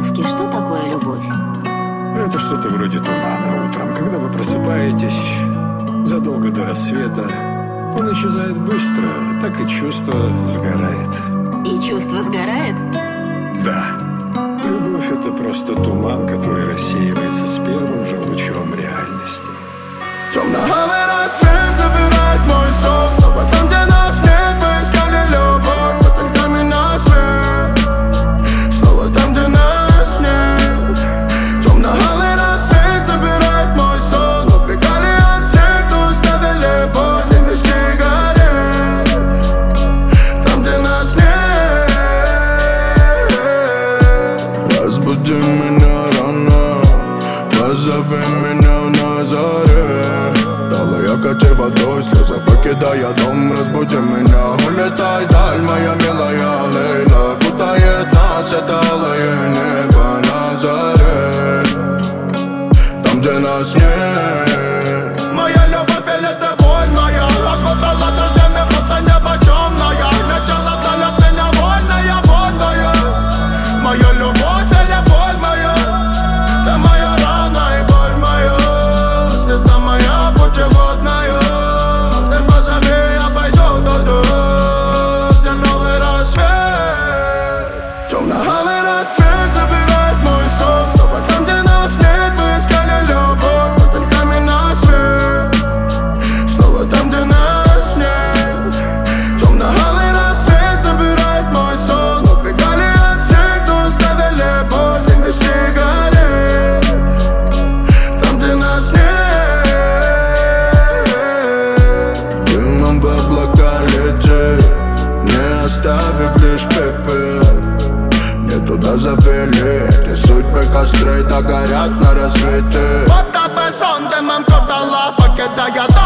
Тарковский, что такое любовь? Это что-то вроде тумана утром, когда вы просыпаетесь задолго до рассвета. Он исчезает быстро, так и чувство сгорает. И чувство сгорает? Да. Любовь — это просто туман, который рассеивается с первым же лучом реальности. Темно-алый рассвет забирает мой сон. Снова там, где нас нет, мы искали любовь, но только меня свет. Снова там, где нас нет. Темно-алый рассвет забирает мой сон. Убегали от всех, кто оставили боль и на сигарет. Там, где нас нет. Разбуди меня рано, позови меня на заре. Качай водой, слезы покидая дом. Разбуди меня, улетай вдаль, моя милая Лейла. Кутает нас это алое небо на заре. Там, где нас нет. Моя любовь или это боль моя окутала дождями, будто небо темное. Летела вдаль от меня вольная, вольная. Моя любовь или боль моя, ты моя рана и боль моя. Звезда моя, путеводная. Темно-алый рассвет забирает мой сон. Снова там, где нас нет, мы искали любовь, но только меня свет. Снова там, где нас нет. Темно-алый рассвет забирает мой сон. Убегали от всех, кто оставили боль и на сигарет. Там, где нас нет. Дымом в облака лети, не оставив лишь пепел. Туда завели эти судьбы, костры догорят на рассвете. Вот сон дымом кутала, покидая